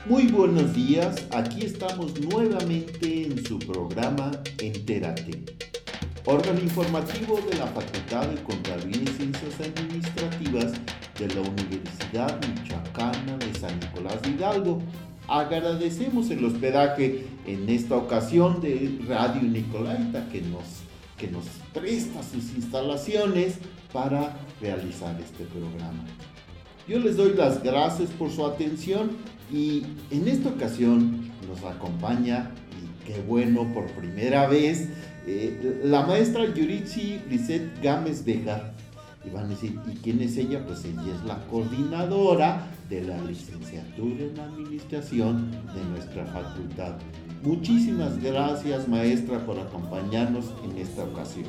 Muy buenos días, aquí estamos nuevamente en su programa Entérate, órgano informativo de la Facultad de Contaduría y Ciencias Administrativas de la Universidad Michoacana de San Nicolás de Hidalgo. Agradecemos el hospedaje en esta ocasión de Radio Nicolaita que nos presta sus instalaciones para realizar este programa. Yo les doy las gracias por su atención y en esta ocasión nos acompaña, y qué bueno, por primera vez, la maestra Yuritsi Lisset Gámez Bejar. Y van a decir, ¿y quién es ella? Pues ella es la coordinadora de la licenciatura en Administración de nuestra facultad. Muchísimas gracias, maestra, por acompañarnos en esta ocasión.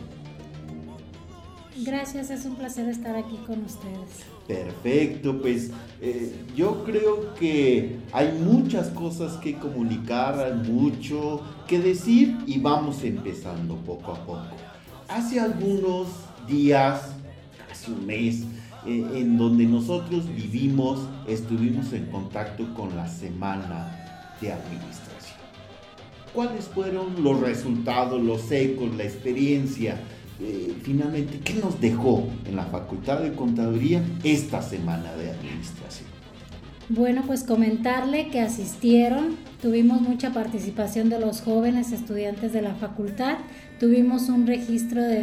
Gracias, es un placer estar aquí con ustedes. Perfecto, pues yo creo que hay muchas cosas que comunicar, hay mucho que decir y vamos empezando poco a poco. Hace algunos días, casi un mes, en donde nosotros estuvimos en contacto con la Semana de Administración. ¿Cuáles fueron los resultados, los ecos, la experiencia? Finalmente, ¿qué nos dejó en la Facultad de Contaduría esta Semana de Administración? Bueno, pues comentarle que asistieron, tuvimos mucha participación de los jóvenes estudiantes de la facultad, tuvimos un registro de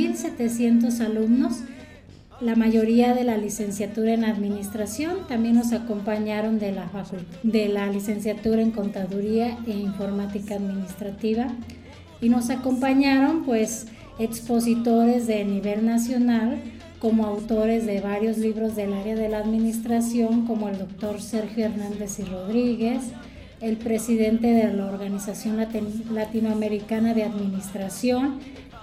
2,700 alumnos, la mayoría de la licenciatura en Administración, también nos acompañaron de la licenciatura en Contaduría e Informática Administrativa y nos acompañaron pues expositores de nivel nacional como autores de varios libros del área de la administración como el doctor Sergio Hernández y Rodríguez, el presidente de la Organización Latinoamericana de Administración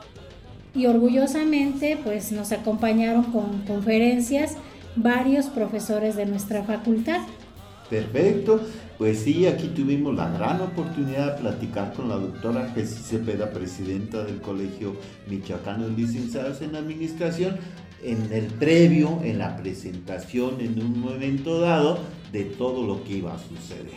y orgullosamente pues nos acompañaron con conferencias varios profesores de nuestra facultad. Perfecto, pues sí, aquí tuvimos la gran oportunidad de platicar con la doctora Jesús Cepeda, presidenta del Colegio Michoacano de Licenciados en Administración, en el previo, en la presentación, en un evento dado, de todo lo que iba a suceder.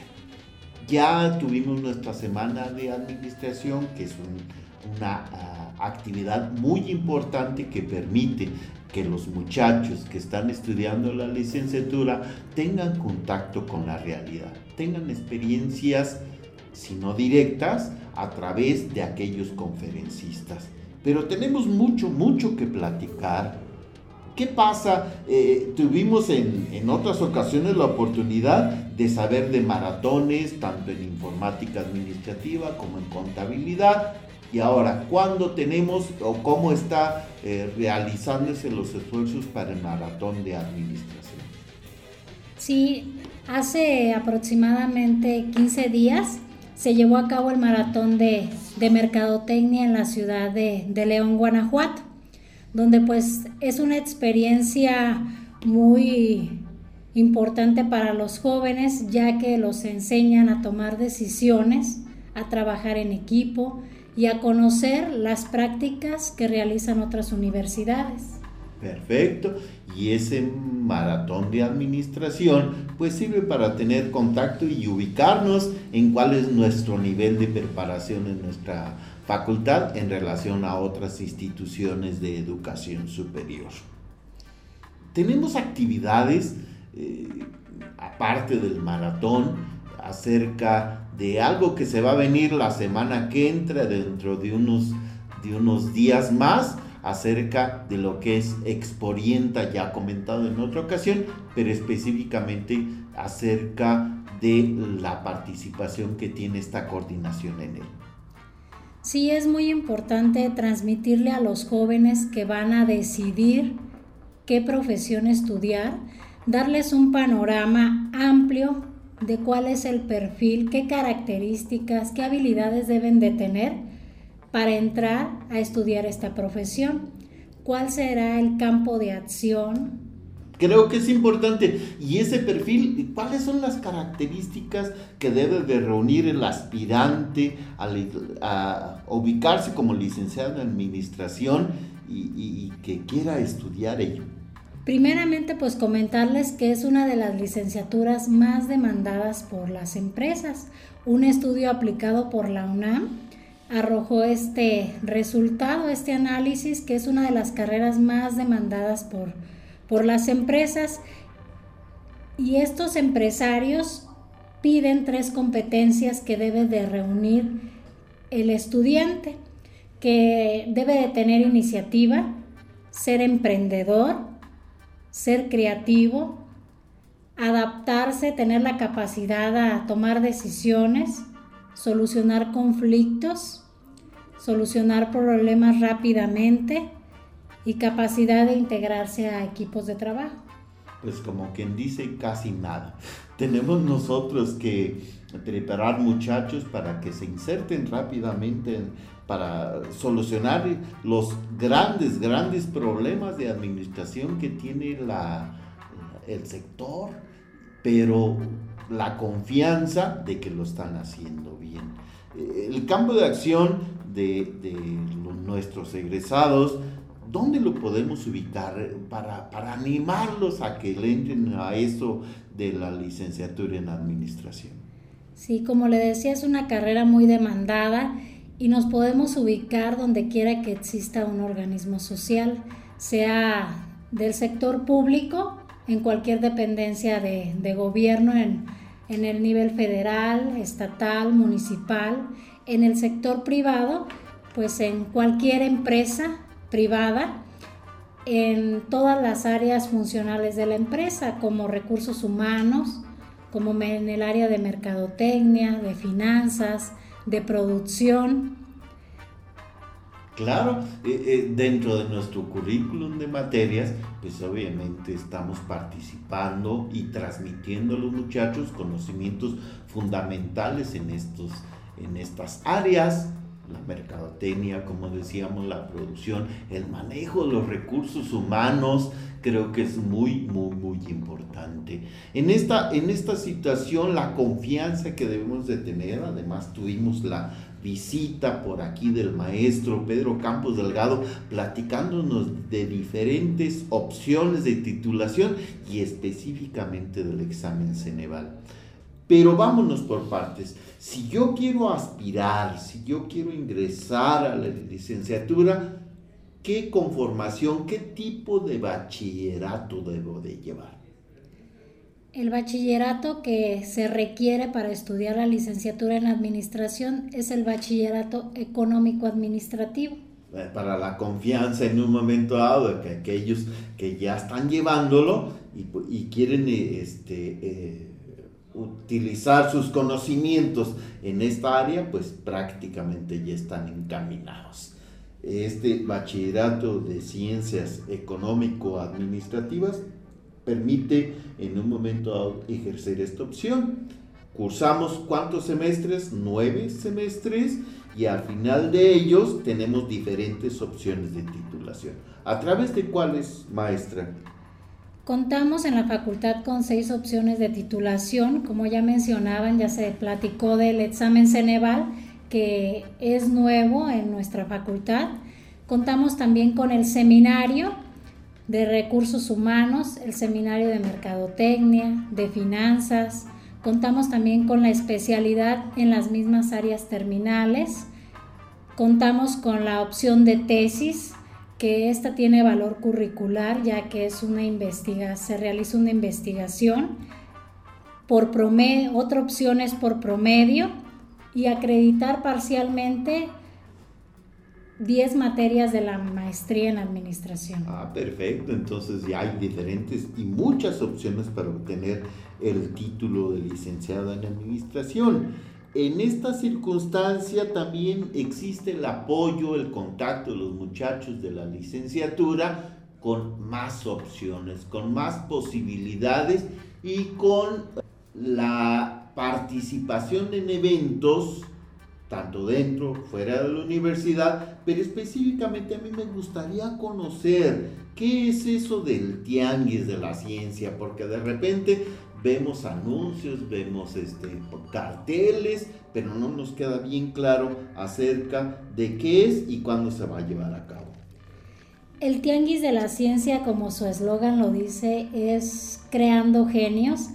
Ya tuvimos nuestra Semana de Administración, que es una actividad muy importante que permite que los muchachos que están estudiando la licenciatura tengan contacto con la realidad, tengan experiencias, si no directas, a través de aquellos conferencistas. Pero tenemos mucho que platicar. ¿Qué pasa? Tuvimos en otras ocasiones la oportunidad de saber de maratones, tanto en informática administrativa como en contabilidad. Y ahora, ¿cuándo tenemos o cómo está realizándose los esfuerzos para el maratón de administración? Sí, hace aproximadamente 15 días se llevó a cabo el maratón de mercadotecnia en la ciudad de León, Guanajuato, donde pues es una experiencia muy importante para los jóvenes, ya que los enseñan a tomar decisiones, a trabajar en equipo y a conocer las prácticas que realizan otras universidades. Perfecto, y ese maratón de administración pues sirve para tener contacto y ubicarnos en cuál es nuestro nivel de preparación en nuestra facultad en relación a otras instituciones de educación superior. Tenemos actividades, aparte del maratón, acerca de algo que se va a venir la semana que entra, dentro de unos días más, acerca de lo que es Exporienta, ya comentado en otra ocasión, pero específicamente acerca de la participación que tiene esta coordinación en él. Sí, es muy importante transmitirle a los jóvenes que van a decidir qué profesión estudiar, darles un panorama amplio de cuál es el perfil, qué características, qué habilidades deben de tener para entrar a estudiar esta profesión, cuál será el campo de acción. Creo que es importante. Y ese perfil, ¿cuáles son las características que debe de reunir el aspirante a ubicarse como licenciado en administración y que quiera estudiar ello? Primeramente, pues comentarles que es una de las licenciaturas más demandadas por las empresas. Un estudio aplicado por la UNAM arrojó este resultado, este análisis, que es una de las carreras más demandadas por las empresas. Y estos empresarios piden 3 competencias que debe de reunir el estudiante, que debe de tener iniciativa, ser emprendedor, ser creativo, adaptarse, tener la capacidad a tomar decisiones, solucionar conflictos, solucionar problemas rápidamente y capacidad de integrarse a equipos de trabajo. Pues como quien dice, casi nada. Tenemos nosotros que preparar muchachos para que se inserten rápidamente para solucionar los grandes problemas de administración que tiene el sector, pero la confianza de que lo están haciendo bien. El campo de acción de nuestros egresados, ¿dónde lo podemos ubicar para animarlos a que le entren a eso de la licenciatura en administración? Sí, como le decía, es una carrera muy demandada y nos podemos ubicar donde quiera que exista un organismo social, sea del sector público, en cualquier dependencia de gobierno, en el nivel federal, estatal, municipal, en el sector privado, pues en cualquier empresa privada, en todas las áreas funcionales de la empresa, como recursos humanos, como en el área de mercadotecnia, de finanzas, de producción. Claro, dentro de nuestro currículum de materias, pues obviamente estamos participando y transmitiendo a los muchachos conocimientos fundamentales en estas áreas, la mercadotecnia, como decíamos, la producción, el manejo de los recursos humanos. Creo que es muy importante. En esta situación, la confianza que debemos de tener, además tuvimos la visita por aquí del maestro Pedro Campos Delgado, platicándonos de diferentes opciones de titulación y específicamente del examen Ceneval. Pero vámonos por partes. Si yo quiero aspirar, si yo quiero ingresar a la licenciatura, ¿qué conformación, qué tipo de bachillerato debo de llevar? El bachillerato que se requiere para estudiar la licenciatura en administración es el bachillerato económico-administrativo. Para la confianza en un momento dado de que aquellos que ya están llevándolo y quieren utilizar sus conocimientos en esta área, pues prácticamente ya están encaminados. Este bachillerato de ciencias económico-administrativas permite en un momento dado ejercer esta opción. Cursamos ¿cuántos semestres? 9 semestres, y al final de ellos tenemos diferentes opciones de titulación. ¿A través de cuáles, maestra? Contamos en la facultad con 6 opciones de titulación. Como ya mencionaban, ya se platicó del examen Ceneval, que es nuevo en nuestra facultad. Contamos también con el seminario de recursos humanos, el seminario de mercadotecnia, de finanzas. Contamos también con la especialidad en las mismas áreas terminales. Contamos con la opción de tesis, que esta tiene valor curricular, ya que es se realiza una investigación. Otra opción es por promedio, y acreditar parcialmente 10 materias de la maestría en administración. Perfecto. Entonces ya hay diferentes y muchas opciones para obtener el título de licenciado en administración. En esta circunstancia también existe el apoyo, el contacto de los muchachos de la licenciatura con más opciones, con más posibilidades y con la participación en eventos tanto dentro, fuera de la universidad, pero específicamente a mí me gustaría conocer qué es eso del tianguis de la ciencia, porque de repente vemos anuncios, vemos carteles, pero no nos queda bien claro acerca de qué es y cuándo se va a llevar a cabo. El Tianguis de la Ciencia, como su eslogan lo dice, es creando genios,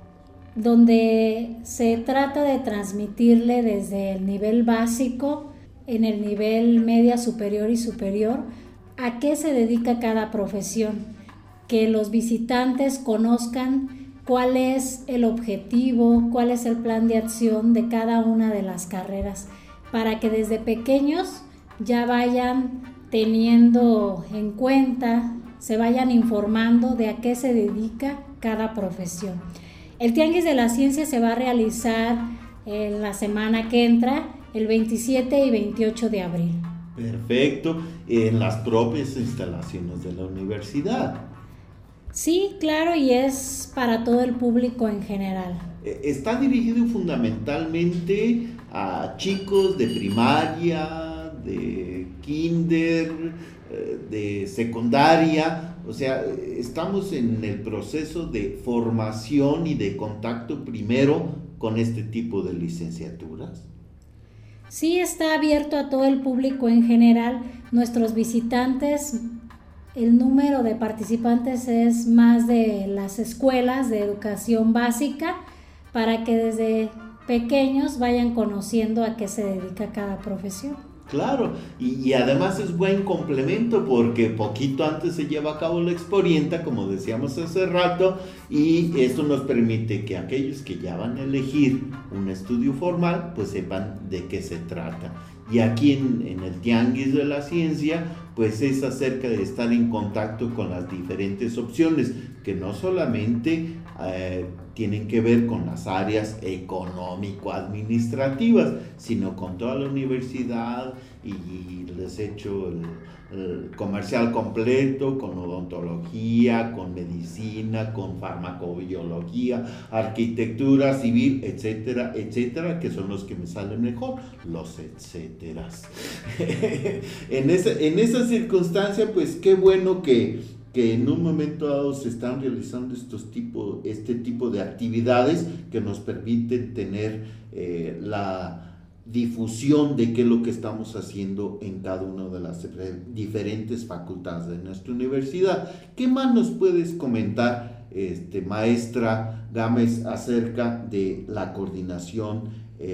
donde se trata de transmitirle desde el nivel básico, en el nivel media superior y superior, a qué se dedica cada profesión, que los visitantes conozcan cuál es el objetivo, cuál es el plan de acción de cada una de las carreras, para que desde pequeños ya vayan teniendo en cuenta, se vayan informando de a qué se dedica cada profesión. El Tianguis de la Ciencia se va a realizar en la semana que entra, el 27 y 28 de abril. Perfecto, en las propias instalaciones de la universidad. Sí, claro, y es para todo el público en general. Está dirigido fundamentalmente a chicos de primaria, de kinder, de secundaria, o sea, estamos en el proceso de formación y de contacto primero con este tipo de licenciaturas. Sí, está abierto a todo el público en general. Nuestros visitantes, el número de participantes es más de las escuelas de educación básica, para que desde pequeños vayan conociendo a qué se dedica cada profesión. Claro, y además es buen complemento porque poquito antes se lleva a cabo la exporienta, como decíamos hace rato, y esto nos permite que aquellos que ya van a elegir un estudio formal, pues sepan de qué se trata. Y aquí en el Tianguis de la Ciencia, pues es acerca de estar en contacto con las diferentes opciones, que no solamente tienen que ver con las áreas económico-administrativas, sino con toda la universidad, y les he hecho el comercial completo, con odontología, con medicina, con farmacobiología, arquitectura civil, etcétera, etcétera, que son los que me salen mejor, los etcéteras. En esa circunstancia, pues qué bueno que en un momento dado se están realizando este tipo de actividades que nos permiten tener la difusión de qué es lo que estamos haciendo en cada una de las diferentes facultades de nuestra universidad. ¿Qué más nos puedes comentar, maestra Gámez, acerca de la coordinación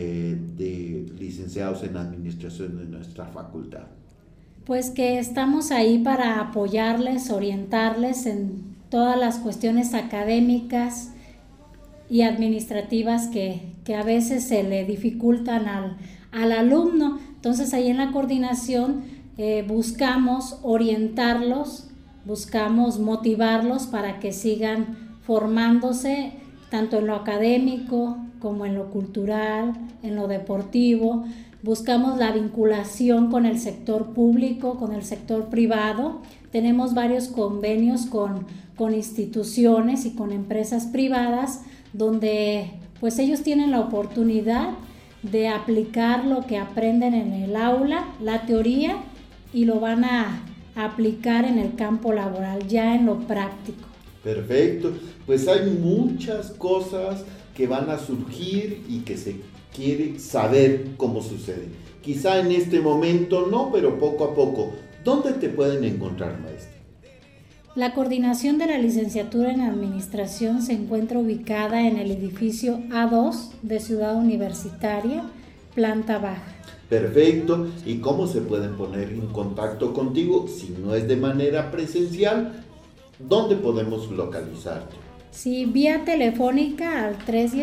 de licenciados en administración de nuestra facultad? Pues que estamos ahí para apoyarles, orientarles en todas las cuestiones académicas y administrativas que a veces se le dificultan al alumno. Entonces ahí en la coordinación buscamos orientarlos, buscamos motivarlos para que sigan formándose tanto en lo académico como en lo cultural, en lo deportivo. Buscamos la vinculación con el sector público, con el sector privado. Tenemos varios convenios con instituciones y con empresas privadas, donde pues ellos tienen la oportunidad de aplicar lo que aprenden en el aula, la teoría, y lo van a aplicar en el campo laboral, ya en lo práctico. Perfecto, pues hay muchas cosas que van a surgir y que se quiere saber cómo sucede. Quizá en este momento no, pero poco a poco. ¿Dónde te pueden encontrar, maestra? La coordinación de la licenciatura en Administración se encuentra ubicada en el edificio A2 de Ciudad Universitaria, planta baja. Perfecto. ¿Y cómo se pueden poner en contacto contigo si no es de manera presencial? ¿Dónde podemos localizarte? Sí, vía telefónica al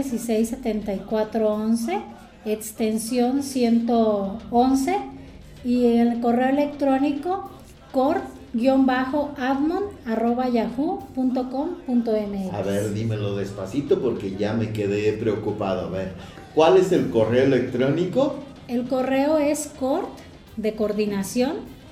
316-7411, extensión 111, y el correo electrónico cort-admon@yahoo.com.mx. A ver, dímelo despacito porque ya me quedé preocupado. A ver, ¿cuál es el correo electrónico? El correo es cort, de coordinación,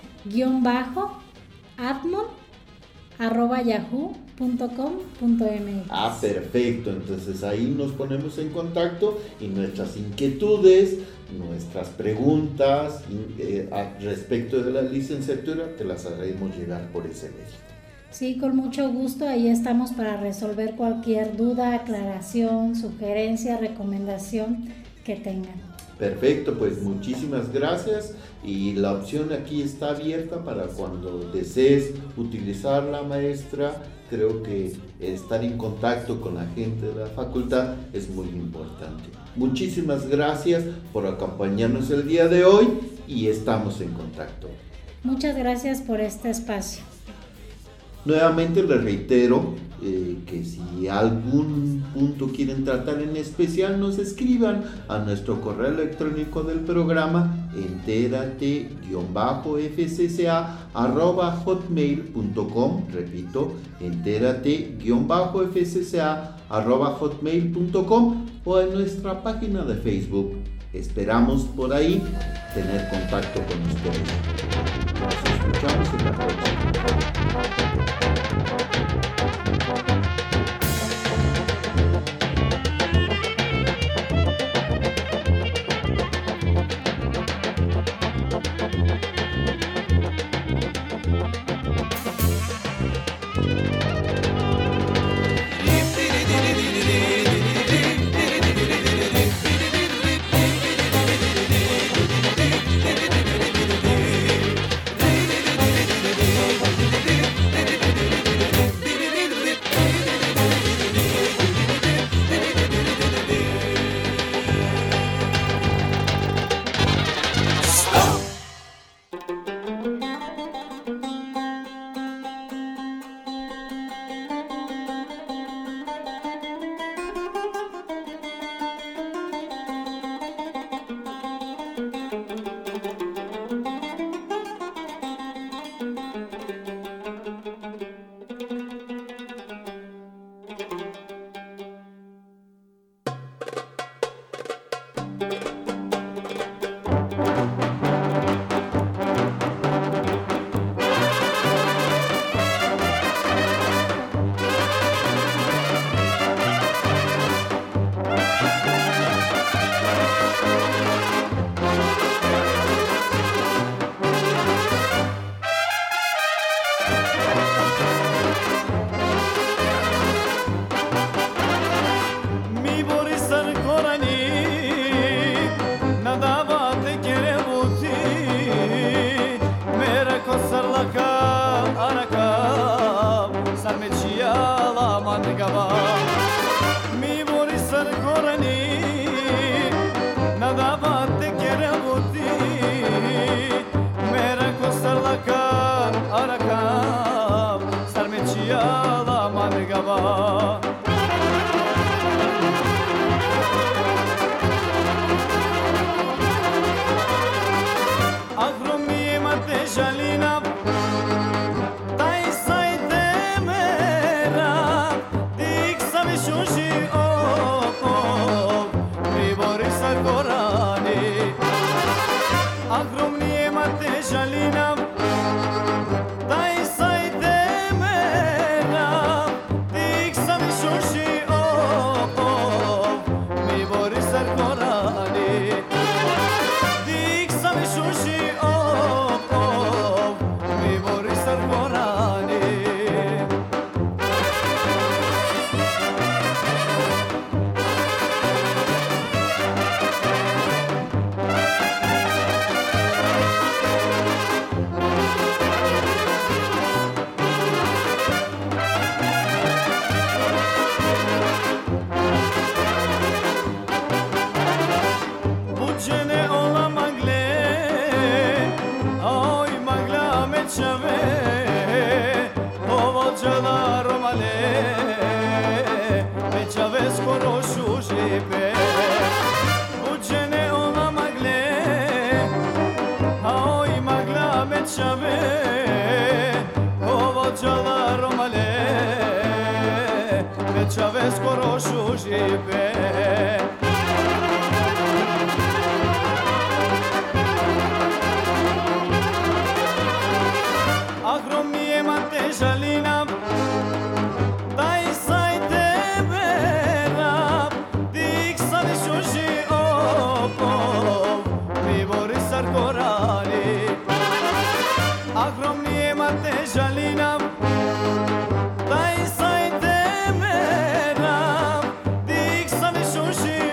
_admon@yahoo.com.mx. Ah, perfecto. Entonces ahí nos ponemos en contacto y nuestras inquietudes, nuestras preguntas respecto de la licenciatura te las haremos llegar por ese medio. Sí, con mucho gusto. Ahí estamos para resolver cualquier duda, aclaración, sugerencia, recomendación que tengan. Perfecto, pues muchísimas gracias, y la opción aquí está abierta para cuando desees utilizarla, maestra. Creo que estar en contacto con la gente de la facultad es muy importante. Muchísimas gracias por acompañarnos el día de hoy y estamos en contacto. Muchas gracias por este espacio. Nuevamente les reitero que si algún punto quieren tratar en especial, nos escriban a nuestro correo electrónico del programa enterate-fcca@hotmail.com. Repito, enterate-fcca@hotmail.com, o en nuestra página de Facebook. Esperamos por ahí tener contacto con ustedes. Nos escuchamos en la próxima. Sushi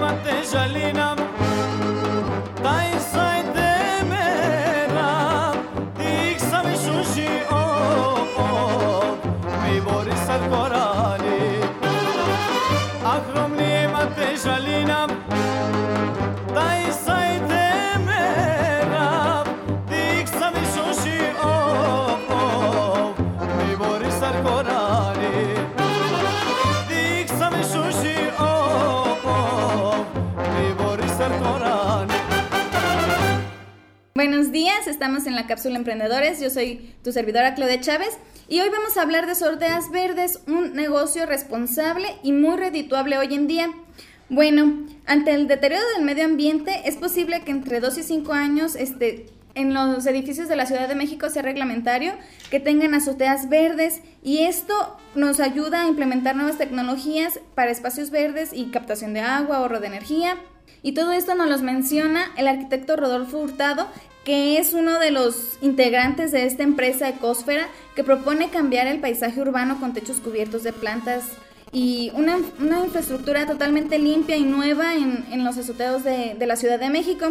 Buenos días, estamos en la Cápsula Emprendedores, yo soy tu servidora Claudia Chávez y hoy vamos a hablar de Azoteas Verdes, un negocio responsable y muy redituable hoy en día. Bueno, ante el deterioro del medio ambiente es posible que entre 2 y 5 años en los edificios de la Ciudad de México sea reglamentario que tengan azoteas verdes y esto nos ayuda a implementar nuevas tecnologías para espacios verdes y captación de agua, ahorro de energía. Y todo esto nos lo menciona el arquitecto Rodolfo Hurtado, que es uno de los integrantes de esta empresa Ecosfera que propone cambiar el paisaje urbano con techos cubiertos de plantas y una infraestructura totalmente limpia y nueva en los azoteos de la Ciudad de México.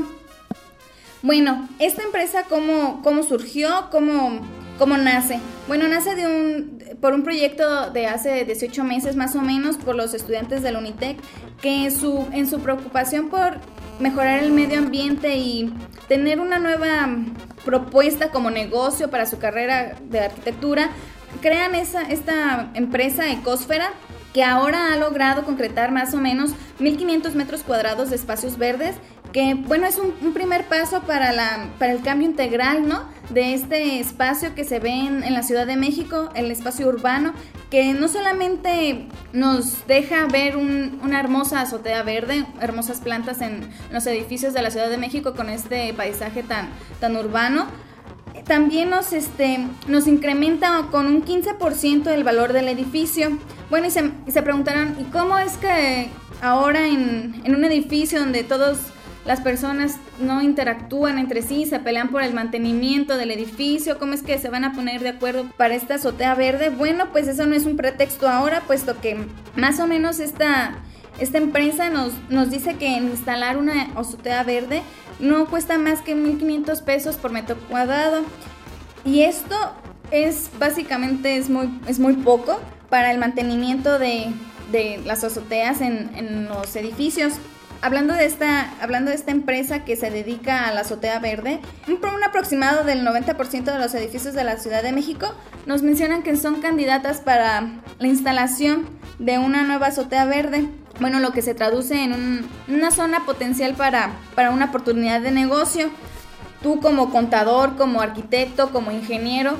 Bueno, esta empresa ¿cómo surgió? ¿Cómo nace? Bueno, nace por un proyecto de hace 18 meses más o menos por los estudiantes de la Unitec que en su preocupación por mejorar el medio ambiente y tener una nueva propuesta como negocio para su carrera de arquitectura, crean esta empresa Ecosfera que ahora ha logrado concretar más o menos 1,500 metros cuadrados de espacios verdes, que bueno, es un primer paso para el cambio integral, ¿no?, de este espacio que se ve en la Ciudad de México, el espacio urbano, que no solamente nos deja ver una hermosa azotea verde, hermosas plantas en los edificios de la Ciudad de México con este paisaje tan urbano, también nos incrementa con un 15% el valor del edificio. Bueno, y se preguntarán, ¿y cómo es que ahora en un edificio donde las personas no interactúan entre sí, se pelean por el mantenimiento del edificio, cómo es que se van a poner de acuerdo para esta azotea verde? Bueno, pues eso no es un pretexto ahora, puesto que más o menos esta empresa nos dice que instalar una azotea verde no cuesta más que 1,500 pesos por metro cuadrado. Y esto básicamente es muy poco para el mantenimiento de las azoteas en los edificios. Hablando de esta empresa que se dedica a la azotea verde, un aproximado del 90% de los edificios de la Ciudad de México nos mencionan que son candidatas para la instalación de una nueva azotea verde. Bueno, lo que se traduce en una zona potencial para una oportunidad de negocio. Tú como contador, como arquitecto, como ingeniero,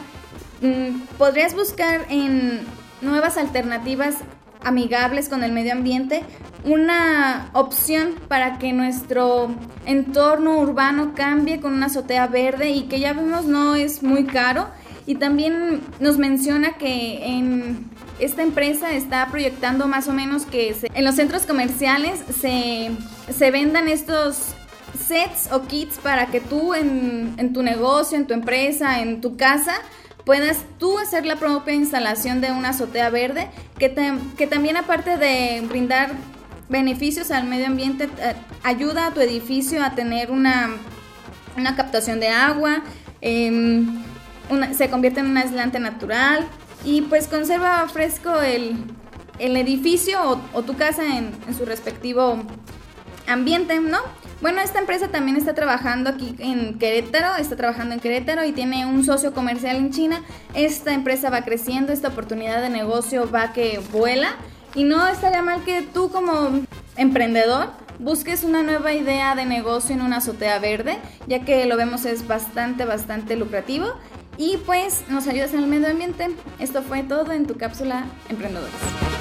podrías buscar en nuevas alternativas amigables con el medio ambiente una opción para que nuestro entorno urbano cambie con una azotea verde y que ya vemos no es muy caro. Y también nos menciona que en esta empresa está proyectando más o menos que en los centros comerciales se vendan estos sets o kits para que tú en tu negocio, en tu empresa, en tu casa, puedas tú hacer la propia instalación de una azotea verde que también, aparte de brindar beneficios al medio ambiente, ayuda a tu edificio a tener una captación de agua, se convierte en un aislante natural y pues conserva fresco el edificio o tu casa en su respectivo ambiente, ¿no? Bueno, esta empresa también está trabajando aquí en Querétaro, y tiene un socio comercial en China. Esta empresa va creciendo, esta oportunidad de negocio va que vuela y no estaría mal que tú como emprendedor busques una nueva idea de negocio en una azotea verde, ya que lo vemos es bastante lucrativo y pues nos ayudas en el medio ambiente. Esto fue todo en tu cápsula Emprendedores.